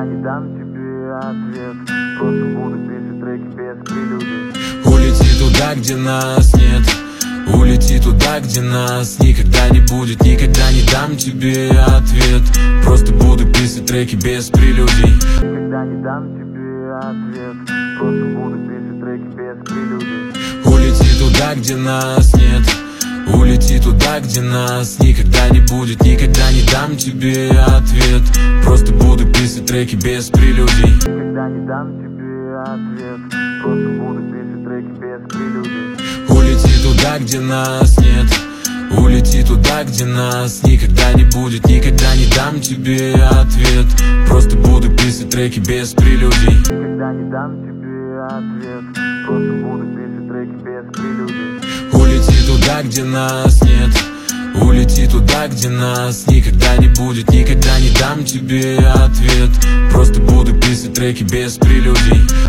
Никогда не дам тебе ответ, просто буду писать треки без прелюдий. Улети туда, где нас нет, улети туда, где нас никогда не будет. Никогда не дам тебе ответ, просто буду писать треки без прелюдий. Никогда не дам тебе ответ, просто буду писать треки без прелюдий. Улети туда, где нас нет, улети туда, где нас никогда не будет. Никогда не дам тебе ответ, просто буду писать треки без прелюдий. Никогда не дам тебе ответ, просто буду писать треки без прелюдий. Улети туда, где нас нет, улети туда, где нас никогда не будет. Никогда не дам тебе ответ, просто буду писать треки без прелюдий. Никогда не дам тебе ответ, просто буду писать треки без прелюдий. Улети туда, где нас нет, улети туда, где нас никогда не будет. Никогда не дам тебе ответ, просто буду писать треки без прелюдий.